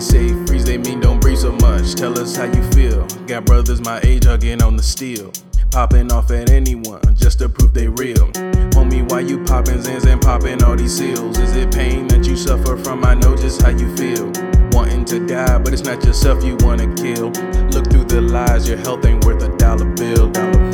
say freeze, they mean don't breathe so much. Tell us how you feel. Got brothers my age hugging on the steel, popping off at anyone just to prove they real. Homie, why you popping Zans and popping all these seals? Is it pain that you suffer from? I know just how you feel. Wanting to die, but it's not yourself you wanna kill. Look through the lies, your health ain't worth a dollar bill.